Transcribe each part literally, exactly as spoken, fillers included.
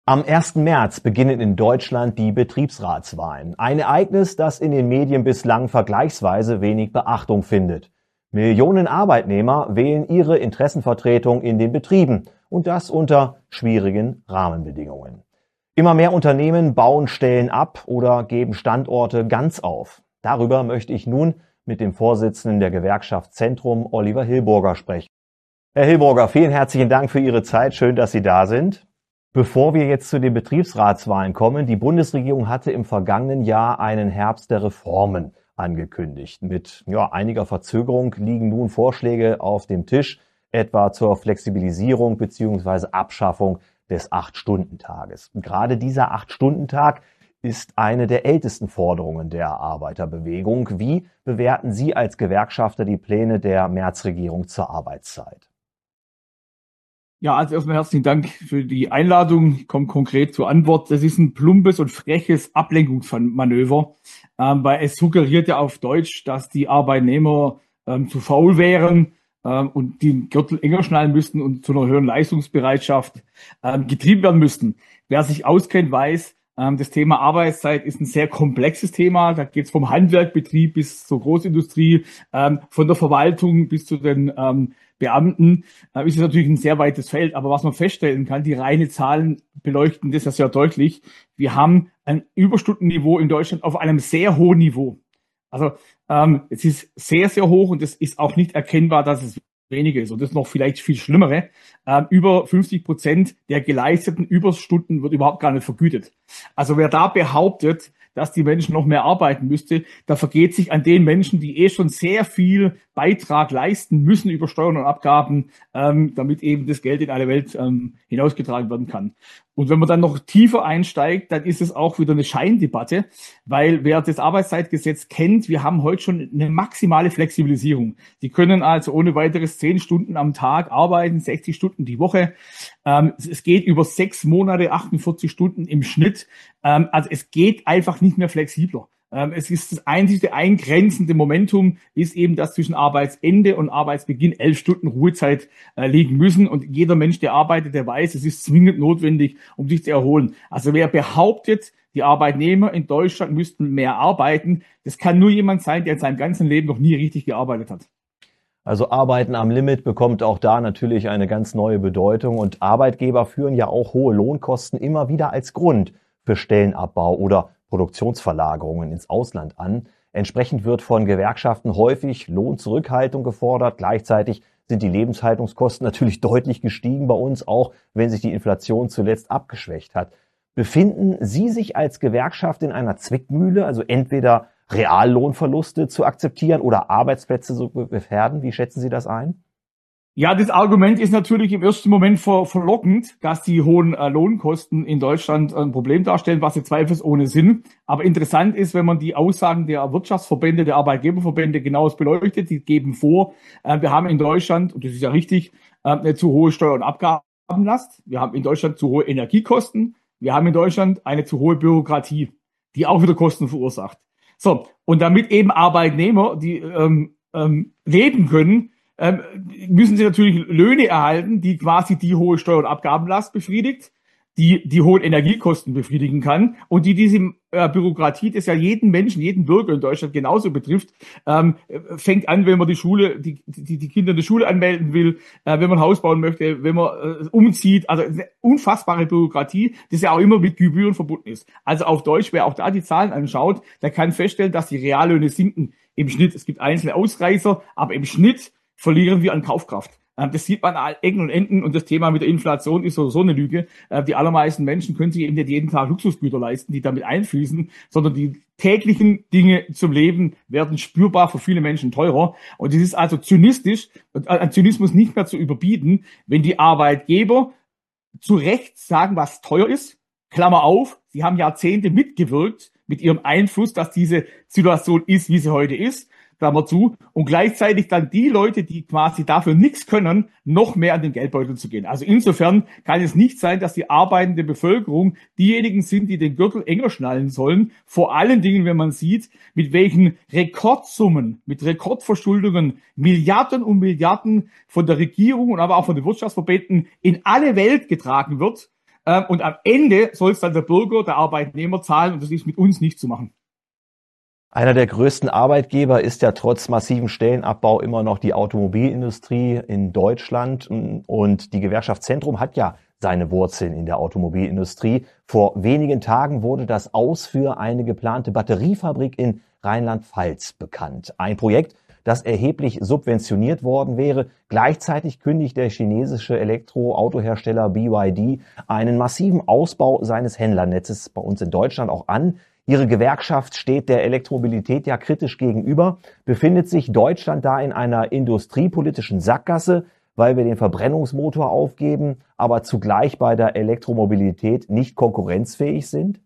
Am ersten März beginnen in Deutschland die Betriebsratswahlen. Ein Ereignis, das in den Medien bislang vergleichsweise wenig Beachtung findet. Millionen Arbeitnehmer wählen ihre Interessenvertretung in den Betrieben und das unter schwierigen Rahmenbedingungen. Immer mehr Unternehmen bauen Stellen ab oder geben Standorte ganz auf. Darüber möchte ich nun mit dem Vorsitzenden der Gewerkschaft Zentrum, Oliver Hillburger, sprechen. Herr Hillburger, vielen herzlichen Dank für Ihre Zeit. Schön, dass Sie da sind. Bevor wir jetzt zu den Betriebsratswahlen kommen, die Bundesregierung hatte im vergangenen Jahr einen Herbst der Reformen angekündigt. Mit ja, einiger Verzögerung liegen nun Vorschläge auf dem Tisch, etwa zur Flexibilisierung bzw. Abschaffung des Acht-Stunden-Tages. Gerade dieser Acht-Stunden-Tag ist eine der ältesten Forderungen der Arbeiterbewegung. Wie bewerten Sie als Gewerkschafter die Pläne der März-Regierung zur Arbeitszeit? Ja, also erstmal herzlichen Dank für die Einladung. Ich komme konkret zur Antwort. Das ist ein plumpes und freches Ablenkungsmanöver, ähm, weil es suggeriert ja auf Deutsch, dass die Arbeitnehmer ähm, zu faul wären ähm, und den Gürtel enger schnallen müssten und zu einer höheren Leistungsbereitschaft ähm, getrieben werden müssten. Wer sich auskennt, weiß, ähm, das Thema Arbeitszeit ist ein sehr komplexes Thema. Da geht es vom Handwerkbetrieb bis zur Großindustrie, ähm, von der Verwaltung bis zu den ähm, Beamten, äh, ist es natürlich ein sehr weites Feld. Aber was man feststellen kann, die reinen Zahlen beleuchten das ja sehr deutlich. Wir haben ein Überstundenniveau in Deutschland auf einem sehr hohen Niveau. Also ähm, es ist sehr, sehr hoch und es ist auch nicht erkennbar, dass es weniger ist. Und das ist noch vielleicht viel Schlimmere. Ähm, über fünfzig Prozent der geleisteten Überstunden wird überhaupt gar nicht vergütet. Also wer da behauptet, dass die Menschen noch mehr arbeiten müsste, da vergeht sich an den Menschen, die eh schon sehr viel Beitrag leisten müssen über Steuern und Abgaben, ähm, damit eben das Geld in alle Welt ähm, hinausgetragen werden kann. Und wenn man dann noch tiefer einsteigt, dann ist es auch wieder eine Scheindebatte, weil wer das Arbeitszeitgesetz kennt, wir haben heute schon eine maximale Flexibilisierung. Sie können also ohne weiteres zehn Stunden am Tag arbeiten, sechzig Stunden die Woche. Ähm, es geht über sechs Monate, achtundvierzig Stunden im Schnitt. Ähm, also es geht einfach nicht mehr flexibler. Ähm, es ist das einzige eingrenzende Momentum, ist eben, dass zwischen Arbeitsende und Arbeitsbeginn elf Stunden Ruhezeit äh, liegen müssen. Und jeder Mensch, der arbeitet, der weiß, es ist zwingend notwendig, um sich zu erholen. Also wer behauptet, die Arbeitnehmer in Deutschland müssten mehr arbeiten, das kann nur jemand sein, der in seinem ganzen Leben noch nie richtig gearbeitet hat. Also Arbeiten am Limit bekommt auch da natürlich eine ganz neue Bedeutung. Und Arbeitgeber führen ja auch hohe Lohnkosten immer wieder als Grund für Stellenabbau oder Produktionsverlagerungen ins Ausland an. Entsprechend wird von Gewerkschaften häufig Lohnzurückhaltung gefordert. Gleichzeitig sind die Lebenshaltungskosten natürlich deutlich gestiegen bei uns, auch wenn sich die Inflation zuletzt abgeschwächt hat. Befinden Sie sich als Gewerkschaft in einer Zwickmühle, also entweder Reallohnverluste zu akzeptieren oder Arbeitsplätze zu gefährden? Wie schätzen Sie das ein? Ja, das Argument ist natürlich im ersten Moment ver verlockend, dass die hohen äh, Lohnkosten in Deutschland ein Problem darstellen, was sie zweifelsohne sind. Aber interessant ist, wenn man die Aussagen der Wirtschaftsverbände, der Arbeitgeberverbände genaues beleuchtet, die geben vor, äh, wir haben in Deutschland, und das ist ja richtig, äh, eine zu hohe Steuer- und Abgabenlast. Wir haben in Deutschland zu hohe Energiekosten. Wir haben in Deutschland eine zu hohe Bürokratie, die auch wieder Kosten verursacht. So, und damit eben Arbeitnehmer, die ähm, ähm, leben können, ähm, müssen sie natürlich Löhne erhalten, die quasi die hohe Steuer- und Abgabenlast befriedigt, die die hohen Energiekosten befriedigen kann und die diese äh, Bürokratie, das ja jeden Menschen, jeden Bürger in Deutschland genauso betrifft, ähm, fängt an, wenn man die Schule, die, die, die Kinder in der Schule anmelden will, äh, wenn man ein Haus bauen möchte, wenn man äh, umzieht, also eine unfassbare Bürokratie, das ja auch immer mit Gebühren verbunden ist. Also auf Deutsch, wer auch da die Zahlen anschaut, der kann feststellen, dass die Reallöhne sinken im Schnitt. Es gibt einzelne Ausreißer, aber im Schnitt verlieren wir an Kaufkraft. Das sieht man an Ecken und Enden und das Thema mit der Inflation ist so eine Lüge. Die allermeisten Menschen können sich eben nicht jeden Tag Luxusgüter leisten, die damit einfließen, sondern die täglichen Dinge zum Leben werden spürbar für viele Menschen teurer. Und es ist also zynistisch, an Zynismus nicht mehr zu überbieten, wenn die Arbeitgeber zu Recht sagen, was teuer ist. Klammer auf, sie haben Jahrzehnte mitgewirkt mit ihrem Einfluss, dass diese Situation ist, wie sie heute ist. Klammer zu, und gleichzeitig dann die Leute, die quasi dafür nichts können, noch mehr an den Geldbeutel zu gehen. Also insofern kann es nicht sein, dass die arbeitende Bevölkerung diejenigen sind, die den Gürtel enger schnallen sollen. Vor allen Dingen, wenn man sieht, mit welchen Rekordsummen, mit Rekordverschuldungen, Milliarden und Milliarden von der Regierung und aber auch von den Wirtschaftsverbänden in alle Welt getragen wird. Ähm, und am Ende soll es dann der Bürger, der Arbeitnehmer zahlen und das ist mit uns nicht zu machen. Einer der größten Arbeitgeber ist ja trotz massivem Stellenabbau immer noch die Automobilindustrie in Deutschland. Und die Gewerkschaft Zentrum hat ja seine Wurzeln in der Automobilindustrie. Vor wenigen Tagen wurde das Aus für eine geplante Batteriefabrik in Rheinland-Pfalz bekannt. Ein Projekt, das erheblich subventioniert worden wäre. Gleichzeitig kündigt der chinesische Elektroautohersteller B Y D einen massiven Ausbau seines Händlernetzes bei uns in Deutschland auch an. Ihre Gewerkschaft steht der Elektromobilität ja kritisch gegenüber. Befindet sich Deutschland da in einer industriepolitischen Sackgasse, weil wir den Verbrennungsmotor aufgeben, aber zugleich bei der Elektromobilität nicht konkurrenzfähig sind?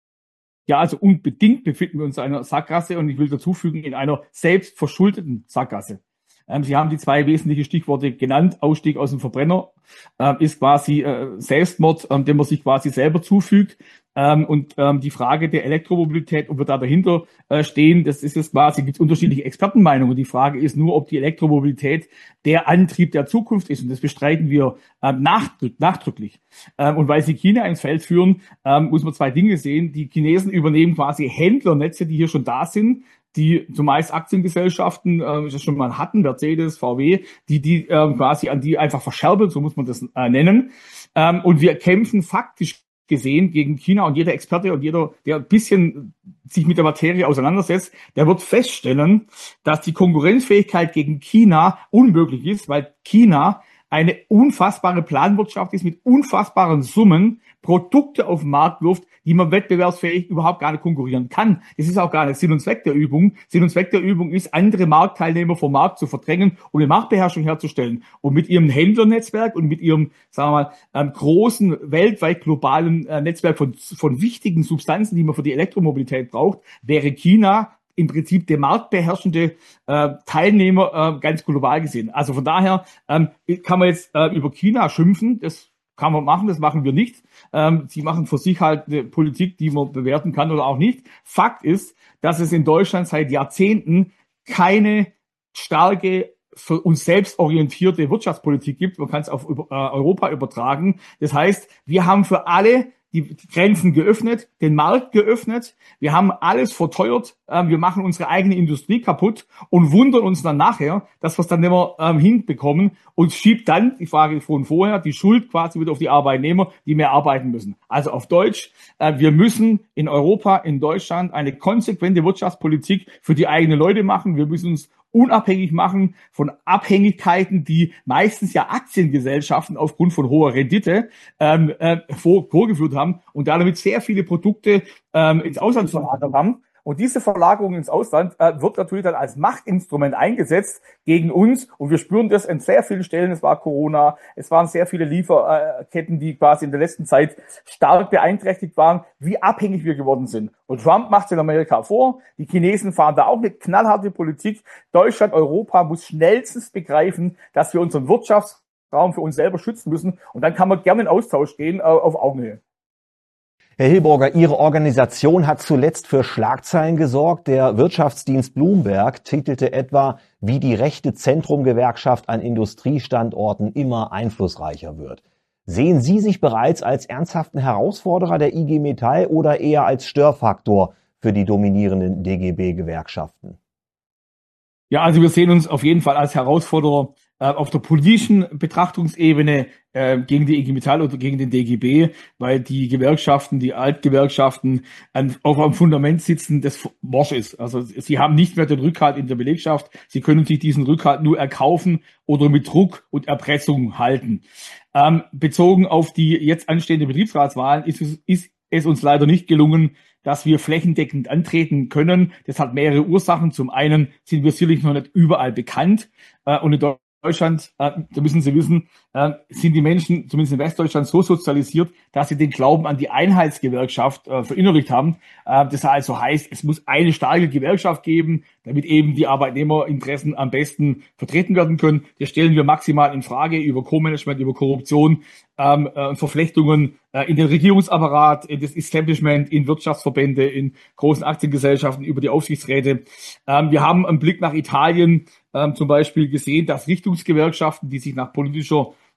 Ja, also unbedingt befinden wir uns in einer Sackgasse und ich will dazu fügen, in einer selbstverschuldeten Sackgasse. Ähm, Sie haben die zwei wesentlichen Stichworte genannt. Ausstieg aus dem Verbrenner äh, ist quasi äh, Selbstmord, ähm, den man sich quasi selber zufügt. Ähm, und ähm, die Frage der Elektromobilität, ob wir da dahinter äh, stehen, das ist jetzt quasi, gibt unterschiedliche Expertenmeinungen. Die Frage ist nur, ob die Elektromobilität der Antrieb der Zukunft ist. Und das bestreiten wir ähm, nachdrück, nachdrücklich. Ähm, und weil Sie China ins Feld führen, ähm, muss man zwei Dinge sehen. Die Chinesen übernehmen quasi Händlernetze, die hier schon da sind, die zumeist Aktiengesellschaften, äh, das schon mal hatten, Mercedes, V W, die die äh, quasi an die einfach verscherbeln, so muss man das äh, nennen. Ähm, und wir kämpfen faktisch gesehen gegen China und jeder Experte und jeder, der ein bisschen sich mit der Materie auseinandersetzt, der wird feststellen, dass die Konkurrenzfähigkeit gegen China unmöglich ist, weil China eine unfassbare Planwirtschaft ist mit unfassbaren Summen, Produkte auf den Markt wirft, die man wettbewerbsfähig überhaupt gar nicht konkurrieren kann. Das ist auch gar nicht Sinn und Zweck der Übung. Sinn und Zweck der Übung ist, andere Marktteilnehmer vom Markt zu verdrängen, um eine Marktbeherrschung herzustellen. Und mit ihrem Händlernetzwerk und mit ihrem, sagen wir mal, ähm, großen, weltweit globalen äh, Netzwerk von, von wichtigen Substanzen, die man für die Elektromobilität braucht, wäre China im Prinzip der marktbeherrschende äh, Teilnehmer äh, ganz global gesehen. Also von daher ähm, kann man jetzt äh, über China schimpfen, das kann man machen, das machen wir nicht. Ähm, sie machen für sich halt eine Politik, die man bewerten kann oder auch nicht. Fakt ist, dass es in Deutschland seit Jahrzehnten keine starke, für uns selbst orientierte Wirtschaftspolitik gibt. Man kann es auf äh, Europa übertragen. Das heißt, wir haben für alle die Grenzen geöffnet, den Markt geöffnet. Wir haben alles verteuert. Ähm, wir machen unsere eigene Industrie kaputt und wundern uns dann nachher, dass wir es dann nicht mehr ähm, hinbekommen und schiebt dann, die Frage von vorher, die Schuld quasi wieder auf die Arbeitnehmer, die mehr arbeiten müssen. Also auf Deutsch, äh, wir müssen in Europa, in Deutschland eine konsequente Wirtschaftspolitik für die eigenen Leute machen. Wir müssen uns unabhängig machen von Abhängigkeiten, die meistens ja Aktiengesellschaften aufgrund von hoher Rendite ähm, äh, vor, vorgeführt haben und damit sehr viele Produkte ähm, ins Ausland verlagert haben. Und diese Verlagerung ins Ausland äh, wird natürlich dann als Machtinstrument eingesetzt gegen uns. Und wir spüren das an sehr vielen Stellen. Es war Corona, es waren sehr viele Lieferketten, die quasi in der letzten Zeit stark beeinträchtigt waren, wie abhängig wir geworden sind. Und Trump macht es in Amerika vor. Die Chinesen fahren da auch eine knallharte Politik. Deutschland, Europa muss schnellstens begreifen, dass wir unseren Wirtschaftsraum für uns selber schützen müssen. Und dann kann man gerne in Austausch gehen äh, auf Augenhöhe. Herr Hilborger, Ihre Organisation hat zuletzt für Schlagzeilen gesorgt. Der Wirtschaftsdienst Bloomberg titelte etwa, wie die rechte Zentrumgewerkschaft an Industriestandorten immer einflussreicher wird. Sehen Sie sich bereits als ernsthaften Herausforderer der I G Metall oder eher als Störfaktor für die dominierenden D G B-Gewerkschaften? Ja, also wir sehen uns auf jeden Fall als Herausforderer äh, auf der politischen Betrachtungsebene äh, gegen die I G Metall oder gegen den D G B, weil die Gewerkschaften, die Altgewerkschaften an, auf einem Fundament sitzen, das morsch ist. Also sie haben nicht mehr den Rückhalt in der Belegschaft. Sie können sich diesen Rückhalt nur erkaufen oder mit Druck und Erpressung halten. Ähm, bezogen auf die jetzt anstehende Betriebsratswahlen ist es, ist es uns leider nicht gelungen, dass wir flächendeckend antreten können. Das hat mehrere Ursachen. Zum einen sind wir sicherlich noch nicht überall bekannt. Und in Deutschland, da müssen Sie wissen, sind die Menschen, zumindest in Westdeutschland, so sozialisiert, dass sie den Glauben an die Einheitsgewerkschaft verinnerlicht haben. Das also heißt, es muss eine starke Gewerkschaft geben, damit eben die Arbeitnehmerinteressen am besten vertreten werden können. Das stellen wir maximal in Frage über Co-Management, über Korruption, ähm, äh, Verflechtungen äh, in den Regierungsapparat, in das Establishment, in Wirtschaftsverbände, in großen Aktiengesellschaften, über die Aufsichtsräte. Ähm, wir haben einen Blick nach Italien ähm, zum Beispiel gesehen, dass Richtungsgewerkschaften, die sich nach politischer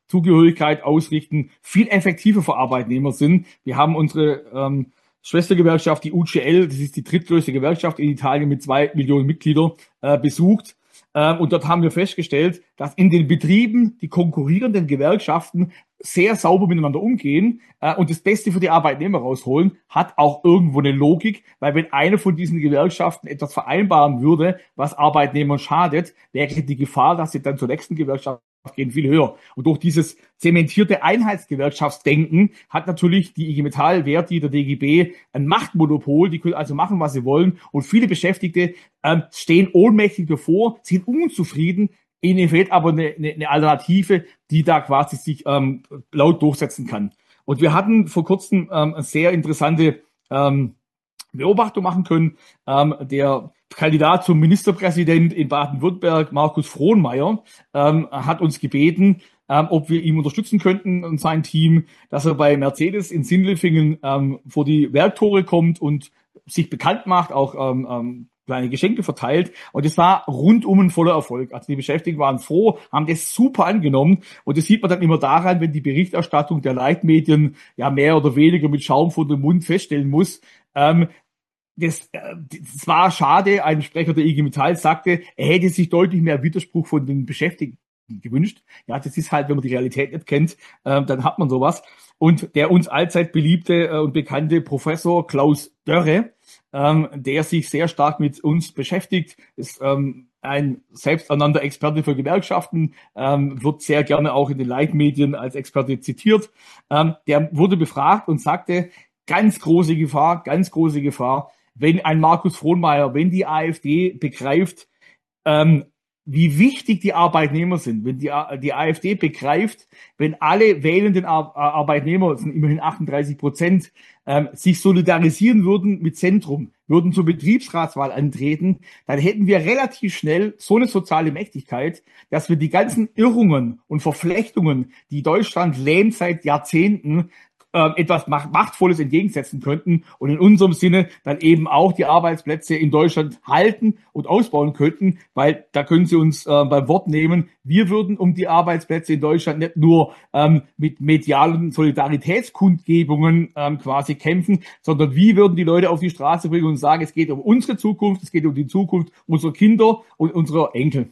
Zugehörigkeit ausrichten, viel effektiver für Arbeitnehmer sind. Wir haben unsere ähm, Schwestergewerkschaft, die U C L, das ist die drittgrößte Gewerkschaft in Italien mit zwei Millionen Mitgliedern, äh, besucht. Äh, und dort haben wir festgestellt, dass in den Betrieben die konkurrierenden Gewerkschaften sehr sauber miteinander umgehen äh, und das Beste für die Arbeitnehmer rausholen, hat auch irgendwo eine Logik, weil wenn eine von diesen Gewerkschaften etwas vereinbaren würde, was Arbeitnehmern schadet, wäre die Gefahr, dass sie dann zur nächsten Gewerkschaft gehen, viel höher. Und durch dieses zementierte Einheitsgewerkschaftsdenken hat natürlich die I G Metall, Verdi, der D G B ein Machtmonopol, die können also machen, was sie wollen und viele Beschäftigte ähm, stehen ohnmächtig davor, sind unzufrieden, ihnen fehlt aber eine, eine, eine Alternative, die da quasi sich ähm, laut durchsetzen kann. Und wir hatten vor kurzem ähm, eine sehr interessante ähm, Beobachtung machen können. Ähm, der Kandidat zum Ministerpräsident in Baden-Württemberg, Markus Frohnmeier, ähm, hat uns gebeten, ähm, ob wir ihm unterstützen könnten und sein Team, dass er bei Mercedes in Sindelfingen ähm, vor die Werktore kommt und sich bekannt macht, auch ähm, ähm, kleine Geschenke verteilt. Und es war rundum ein voller Erfolg. Also die Beschäftigten waren froh, haben das super angenommen. Und das sieht man dann immer daran, wenn die Berichterstattung der Leitmedien ja mehr oder weniger mit Schaum vor dem Mund feststellen muss, ähm, Das, das war schade. Ein Sprecher der I G Metall sagte, er hätte sich deutlich mehr Widerspruch von den Beschäftigten gewünscht. Ja, das ist halt, wenn man die Realität nicht kennt, äh, dann hat man sowas. Und der uns allzeit beliebte äh, und bekannte Professor Klaus Dörre, ähm, der sich sehr stark mit uns beschäftigt, ist ähm, ein selbsternannter Experte für Gewerkschaften, ähm, wird sehr gerne auch in den Leitmedien als Experte zitiert. Ähm, der wurde befragt und sagte, ganz große Gefahr, ganz große Gefahr, wenn ein Markus Frohnmeier, wenn die AfD begreift, ähm, wie wichtig die Arbeitnehmer sind, wenn die, die AfD begreift, wenn alle wählenden Ar Arbeitnehmer, das sind immerhin achtunddreißig Prozent, ähm, sich solidarisieren würden mit Zentrum, würden zur Betriebsratswahl antreten, dann hätten wir relativ schnell so eine soziale Mächtigkeit, dass wir die ganzen Irrungen und Verflechtungen, die Deutschland lähmt seit Jahrzehnten, etwas Machtvolles entgegensetzen könnten und in unserem Sinne dann eben auch die Arbeitsplätze in Deutschland halten und ausbauen könnten, weil da können Sie uns äh, beim Wort nehmen, wir würden um die Arbeitsplätze in Deutschland nicht nur ähm, mit medialen Solidaritätskundgebungen ähm, quasi kämpfen, sondern wir würden die Leute auf die Straße bringen und sagen, es geht um unsere Zukunft, es geht um die Zukunft unserer Kinder und unserer Enkel.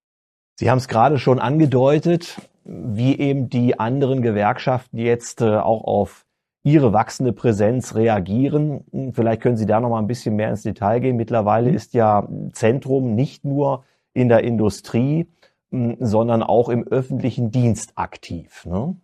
Sie haben es gerade schon angedeutet, wie eben die anderen Gewerkschaften jetzt äh, auch auf Ihre wachsende Präsenz reagieren. Vielleicht können Sie da noch mal ein bisschen mehr ins Detail gehen. Mittlerweile ist ja Zentrum nicht nur in der Industrie, mh, sondern auch im öffentlichen Dienst aktiv, ne?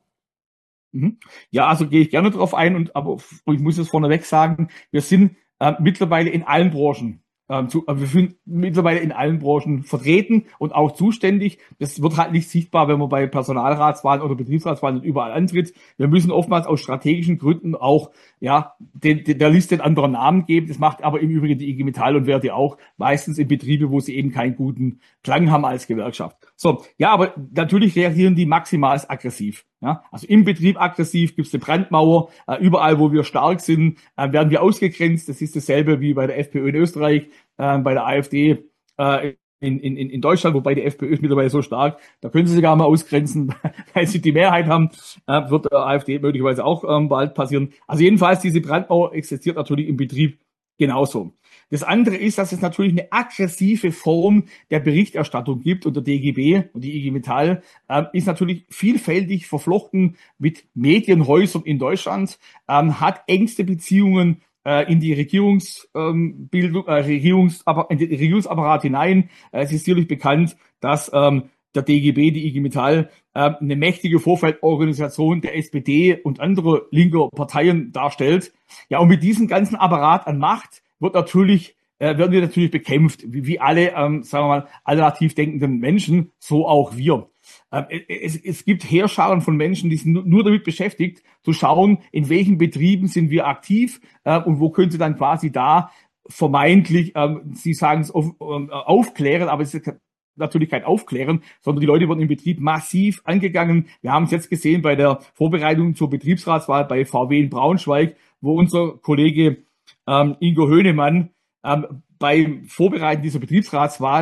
Ja, also gehe ich gerne drauf ein, und aber ich muss es vorneweg sagen, wir sind äh, mittlerweile in allen Branchen Ähm, zu, also wir sind mittlerweile in allen Branchen vertreten und auch zuständig. Das wird halt nicht sichtbar, wenn man bei Personalratswahlen oder Betriebsratswahlen überall antritt. Wir müssen oftmals aus strategischen Gründen auch ja den, den, der Liste einen anderen Namen geben. Das macht aber im Übrigen die I G Metall und Verdi auch, meistens in Betriebe, wo sie eben keinen guten Klang haben als Gewerkschaft. So, ja, aber natürlich reagieren die maximal aggressiv. Ja, also im Betrieb aggressiv, gibt es eine Brandmauer. Äh, überall, wo wir stark sind, äh, werden wir ausgegrenzt. Das ist dasselbe wie bei der FPÖ in Österreich, äh, bei der AfD äh, in, in, in Deutschland, wobei die FPÖ ist mittlerweile so stark, da können sie sich gar mal ausgrenzen, weil sie die Mehrheit haben. Äh, wird der AfD möglicherweise auch ähm, bald passieren. Also jedenfalls, diese Brandmauer existiert natürlich im Betrieb genauso. Das andere ist, dass es natürlich eine aggressive Form der Berichterstattung gibt, und der D G B und die I G Metall äh, ist natürlich vielfältig verflochten mit Medienhäusern in Deutschland, ähm, hat engste Beziehungen äh, in die Regierungsbildung, äh, Regierungs, in den Regierungsapparat hinein. Äh, es ist sicherlich bekannt, dass ähm, der D G B, die I G Metall, äh, eine mächtige Vorfeldorganisation der S P D und anderer linker Parteien darstellt. Ja, und mit diesem ganzen Apparat an Macht wird natürlich, äh, werden wir natürlich bekämpft, wie, wie alle, ähm, sagen wir mal, alternativ denkenden Menschen, so auch wir. Ähm, es, es gibt Heerscharen von Menschen, die sind nur damit beschäftigt, zu schauen, in welchen Betrieben sind wir aktiv äh, und wo können sie dann quasi da vermeintlich, ähm, sie sagen es auf, äh, aufklären, aber es ist natürlich kein Aufklären, sondern die Leute wurden im Betrieb massiv angegangen. Wir haben es jetzt gesehen bei der Vorbereitung zur Betriebsratswahl bei V W in Braunschweig, wo unser Kollege ähm, Ingo Höhnemann ähm, beim Vorbereiten dieser Betriebsratswahl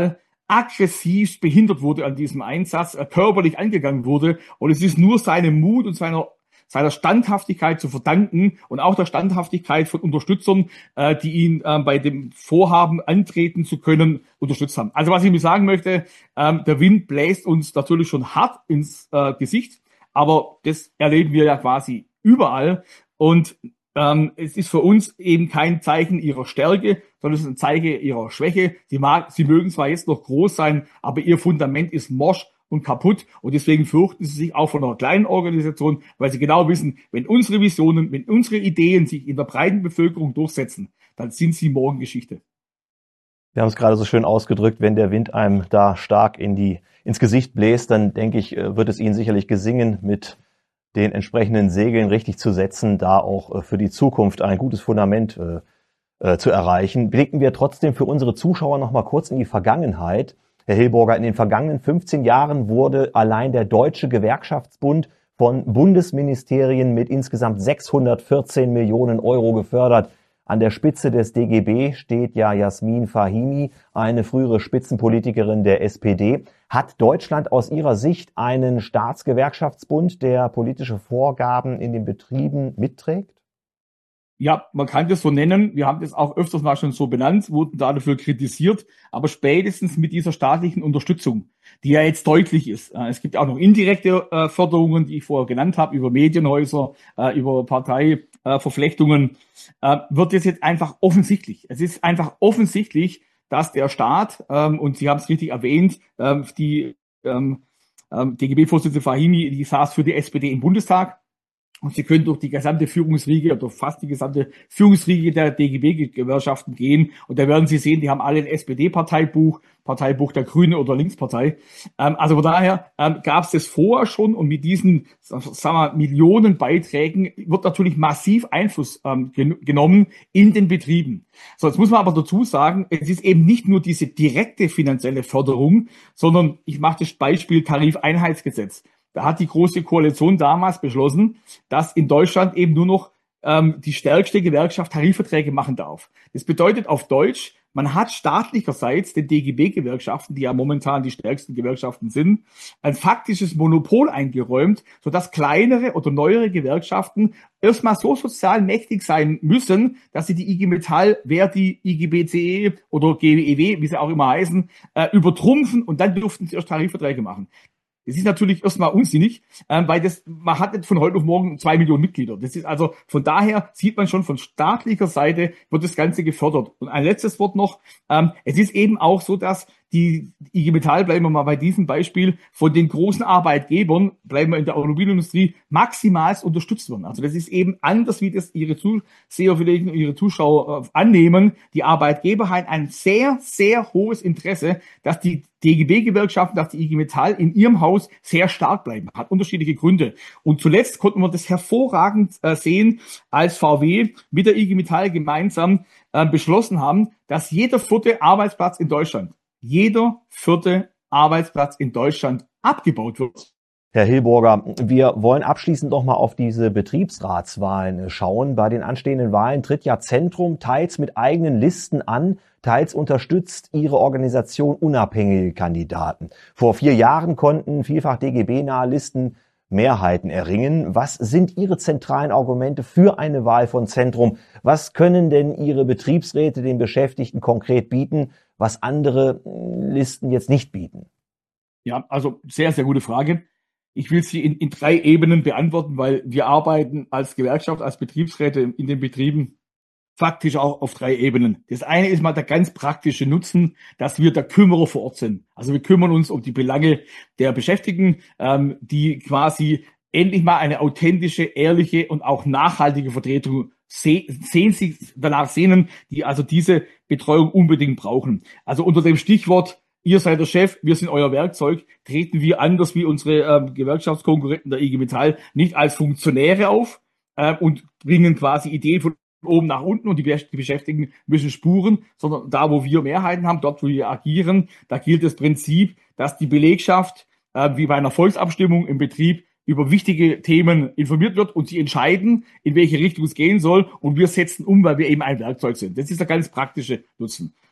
aggressiv behindert wurde an diesem Einsatz, äh, körperlich angegangen wurde. Und es ist nur seinem Mut und seiner seiner Standhaftigkeit zu verdanken und auch der Standhaftigkeit von Unterstützern, äh, die ihn äh, bei dem Vorhaben antreten zu können, unterstützt haben. Also was ich mir sagen möchte, ähm, der Wind bläst uns natürlich schon hart ins äh, Gesicht, aber das erleben wir ja quasi überall. Und ähm, es ist für uns eben kein Zeichen ihrer Stärke, sondern es ist ein Zeichen ihrer Schwäche. Sie, mag, sie mögen zwar jetzt noch groß sein, aber ihr Fundament ist morsch und kaputt. Und deswegen fürchten sie sich auch von einer kleinen Organisation, weil sie genau wissen, wenn unsere Visionen, wenn unsere Ideen sich in der breiten Bevölkerung durchsetzen, dann sind sie morgen Geschichte. Wir haben es gerade so schön ausgedrückt, wenn der Wind einem da stark in die, ins Gesicht bläst, dann denke ich, wird es Ihnen sicherlich gesingen, mit den entsprechenden Segeln richtig zu setzen, da auch für die Zukunft ein gutes Fundament äh, zu erreichen. Blicken wir trotzdem für unsere Zuschauer noch mal kurz in die Vergangenheit. Herr Hilburger, in den vergangenen fünfzehn Jahren wurde allein der Deutsche Gewerkschaftsbund von Bundesministerien mit insgesamt sechshundertvierzehn Millionen Euro gefördert. An der Spitze des D G B steht ja Jasmin Fahimi, eine frühere Spitzenpolitikerin der S P D. Hat Deutschland aus Ihrer Sicht einen Staatsgewerkschaftsbund, der politische Vorgaben in den Betrieben mitträgt? Ja, man kann das so nennen. Wir haben das auch öfters mal schon so benannt, wurden dafür kritisiert. Aber spätestens mit dieser staatlichen Unterstützung, die ja jetzt deutlich ist. Es gibt auch noch indirekte äh, Förderungen, die ich vorher genannt habe, über Medienhäuser, äh, über Parteiverflechtungen, äh, wird es jetzt einfach offensichtlich. Es ist einfach offensichtlich, dass der Staat, ähm, und Sie haben es richtig erwähnt, ähm, die ähm, ähm, D G B-Vorsitzende Fahimi, die saß für die S P D im Bundestag. Und Sie können durch die gesamte Führungsriege oder fast die gesamte Führungsriege der D G B-Gewerkschaften gehen. Und da werden Sie sehen, die haben alle ein S P D-Parteibuch, Parteibuch der Grünen oder Linkspartei. Ähm, also von daher ähm, gab es das vorher schon. Und mit diesen, sagen wir, Millionen Beiträgen wird natürlich massiv Einfluss ähm, gen- genommen in den Betrieben. So, jetzt muss man aber dazu sagen, es ist eben nicht nur diese direkte finanzielle Förderung, sondern ich mache das Beispiel Tarifeinheitsgesetz. Da hat die Große Koalition damals beschlossen, dass in Deutschland eben nur noch ähm, die stärkste Gewerkschaft Tarifverträge machen darf. Das bedeutet auf Deutsch, man hat staatlicherseits den D G B-Gewerkschaften, die ja momentan die stärksten Gewerkschaften sind, ein faktisches Monopol eingeräumt, sodass kleinere oder neuere Gewerkschaften erstmal so sozial mächtig sein müssen, dass sie die I G Metall, Verdi, I G B C E oder G E W, wie sie auch immer heißen, äh, übertrumpfen und dann durften sie erst Tarifverträge machen. Das ist natürlich erstmal unsinnig, ähm, weil das, man hat nicht von heute auf morgen zwei Millionen Mitglieder. Das ist also, von daher sieht man schon, von staatlicher Seite wird das Ganze gefördert. Und ein letztes Wort noch, ähm, es ist eben auch so, dass die I G Metall, bleiben wir mal bei diesem Beispiel, von den großen Arbeitgebern, bleiben wir in der Automobilindustrie, maximal unterstützt werden. Also das ist eben anders, wie das Ihre Zuseher vielleicht und Ihre Zuschauer äh, annehmen. Die Arbeitgeber haben ein sehr, sehr hohes Interesse, dass die D G B-Gewerkschaften, dass die I G Metall in ihrem Haus sehr stark bleiben. Hat unterschiedliche Gründe. Und zuletzt konnten wir das hervorragend äh, sehen, als V W mit der I G Metall gemeinsam äh, beschlossen haben, dass jeder vierte Arbeitsplatz in Deutschland jeder vierte Arbeitsplatz in Deutschland abgebaut wird. Herr Hilburger, wir wollen abschließend noch mal auf diese Betriebsratswahlen schauen. Bei den anstehenden Wahlen tritt ja Zentrum teils mit eigenen Listen an, teils unterstützt Ihre Organisation unabhängige Kandidaten. Vor vier Jahren konnten vielfach D G B-nahe Listen Mehrheiten erringen. Was sind Ihre zentralen Argumente für eine Wahl von Zentrum? Was können denn Ihre Betriebsräte den Beschäftigten konkret bieten, was andere Listen jetzt nicht bieten? Ja, also sehr, sehr gute Frage. Ich will sie in, in drei Ebenen beantworten, weil wir arbeiten als Gewerkschaft, als Betriebsräte in den Betrieben faktisch auch auf drei Ebenen. Das eine ist mal der ganz praktische Nutzen, dass wir der Kümmerer vor Ort sind. Also wir kümmern uns um die Belange der Beschäftigten, ähm, die quasi endlich mal eine authentische, ehrliche und auch nachhaltige Vertretung sehen, sehen sich danach sehnen, die also diese Betreuung unbedingt brauchen. Also unter dem Stichwort ihr seid der Chef, wir sind euer Werkzeug, treten wir anders wie unsere ähm, Gewerkschaftskonkurrenten der I G Metall nicht als Funktionäre auf äh, und bringen quasi Ideen von oben nach unten und die, die Beschäftigten müssen spuren, sondern da, wo wir Mehrheiten haben, dort, wo wir agieren, da gilt das Prinzip, dass die Belegschaft äh, wie bei einer Volksabstimmung im Betrieb über wichtige Themen informiert wird und sie entscheiden, in welche Richtung es gehen soll und wir setzen um, weil wir eben ein Werkzeug sind. Das ist der ganz praktische Nutzen.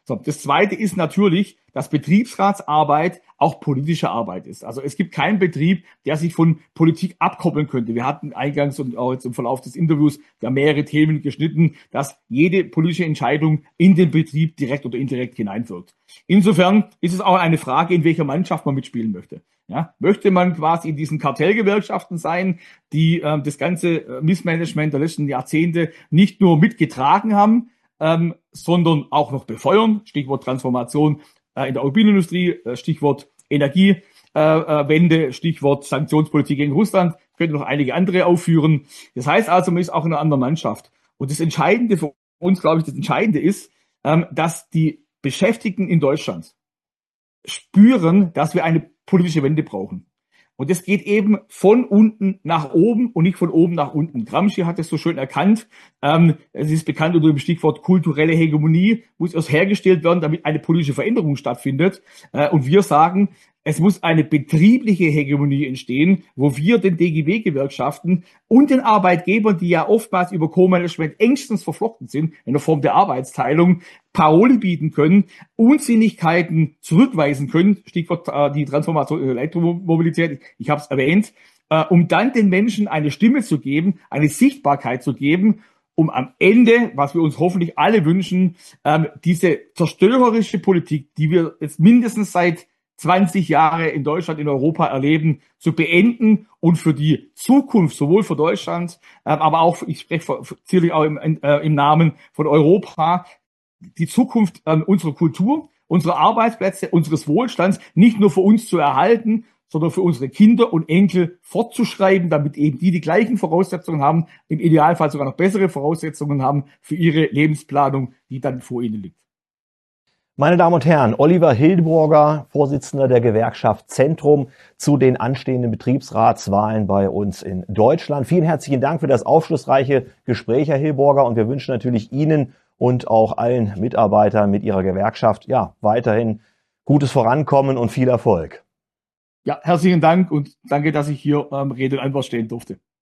So, das Zweite ist natürlich, dass Betriebsratsarbeit auch politische Arbeit ist. Also es gibt keinen Betrieb, der sich von Politik abkoppeln könnte. Wir hatten eingangs und auch jetzt im Verlauf des Interviews ja mehrere Themen geschnitten, dass jede politische Entscheidung in den Betrieb direkt oder indirekt hineinwirkt. Insofern ist es auch eine Frage, in welcher Mannschaft man mitspielen möchte. Ja, möchte man quasi in diesen Kartellgewerkschaften sein, die äh, das ganze Missmanagement der letzten Jahrzehnte nicht nur mitgetragen haben, ähm, sondern auch noch befeuern, Stichwort Transformation äh, in der Automobilindustrie, äh, Stichwort Energiewende, äh, Stichwort Sanktionspolitik gegen Russland, ich könnte noch einige andere aufführen. Das heißt also, man ist auch in einer anderen Mannschaft. Und das Entscheidende für uns, glaube ich, das Entscheidende ist, ähm, dass die Beschäftigten in Deutschland spüren, dass wir eine politische Wende brauchen. Und es geht eben von unten nach oben und nicht von oben nach unten. Gramsci hat es so schön erkannt. Ähm, es ist bekannt unter dem Stichwort kulturelle Hegemonie, muss erst hergestellt werden, damit eine politische Veränderung stattfindet. Äh, und wir sagen, es muss eine betriebliche Hegemonie entstehen, wo wir den D G B-Gewerkschaften und den Arbeitgebern, die ja oftmals über Co-Management engstens verflochten sind, in der Form der Arbeitsteilung, Parole bieten können, Unsinnigkeiten zurückweisen können, Stichwort äh, die Transformation in der Elektromobilität, ich habe es erwähnt, äh, um dann den Menschen eine Stimme zu geben, eine Sichtbarkeit zu geben, um am Ende, was wir uns hoffentlich alle wünschen, ähm, diese zerstörerische Politik, die wir jetzt mindestens seit zwanzig Jahre in Deutschland, in Europa erleben, zu beenden und für die Zukunft, sowohl für Deutschland, äh, aber auch, ich spreche sicherlich auch im, äh, im Namen von Europa, die Zukunft äh, unserer Kultur, unserer Arbeitsplätze, unseres Wohlstands nicht nur für uns zu erhalten, sondern für unsere Kinder und Enkel fortzuschreiben, damit eben die die gleichen Voraussetzungen haben, im Idealfall sogar noch bessere Voraussetzungen haben für ihre Lebensplanung, die dann vor ihnen liegt. Meine Damen und Herren, Oliver Hildburger, Vorsitzender der Gewerkschaft Zentrum, zu den anstehenden Betriebsratswahlen bei uns in Deutschland. Vielen herzlichen Dank für das aufschlussreiche Gespräch, Herr Hildburger, und wir wünschen natürlich Ihnen und auch allen Mitarbeitern mit Ihrer Gewerkschaft ja weiterhin gutes Vorankommen und viel Erfolg. Ja, herzlichen Dank und danke, dass ich hier ähm, Rede und Antwort stehen durfte.